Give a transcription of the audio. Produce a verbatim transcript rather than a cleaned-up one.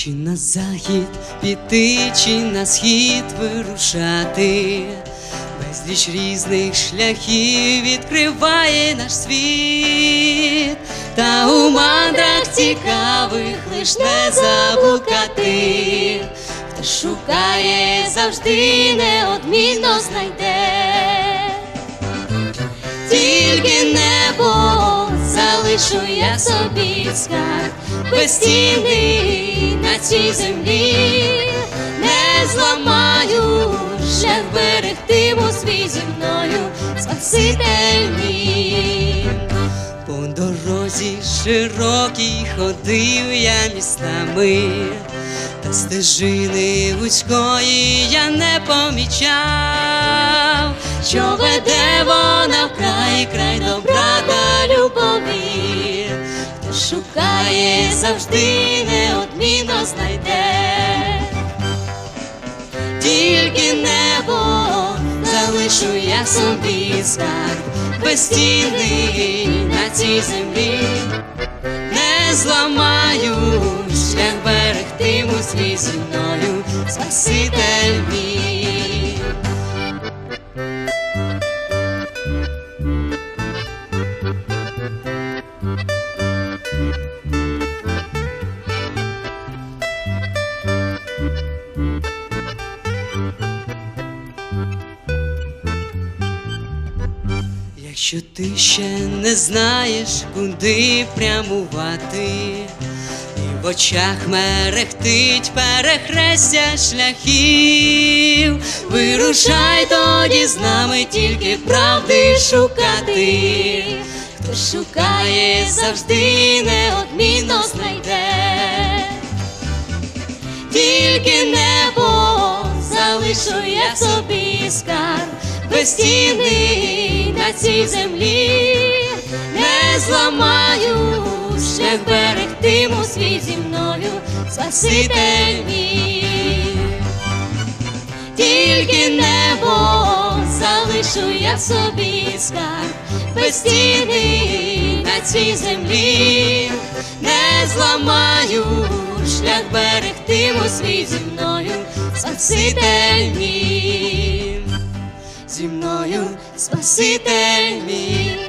Чи на захід піти, чи на схід вирушати, безліч різних шляхів відкриває наш світ, та у мандрах цікавих лиш не заблукати. Хто шукає, завжди неодмінно знайде. Тільки небо залишу я собі скарб безцінний на цій землі. Не зламаю, шлях берегтиму свій зі мною, Спаситель мій. По дорозі широкій ходив я містами, та стежини вузької я не помічав, що веде вона вкрай, край добра та любові. Хто шукає, завжди неодмінно знайде. Тільки небо залишу я собі скарб безцінний на цій землі. Не зламаю, шлях берегтиму свій зі мною, Спаситель мій. Якщо ти ще не знаєш, куди прямувати, і в очах мерехтить перехрестя шляхів, вирушай тоді з нами тільки правди шукати. Хто шукає, завжди неодмінно знайде. Тільки небо залишу я собі скарб безцінний на цій землі. Не зламаю, шлях берегтиму свій зі мною, Спаситель мій. Тільки небо залишу я собі скарб безцінний на цій землі. Не зламаю, шлях берегтиму свій зі мною, Спаситель мій. Зі мною, Спаситель мій.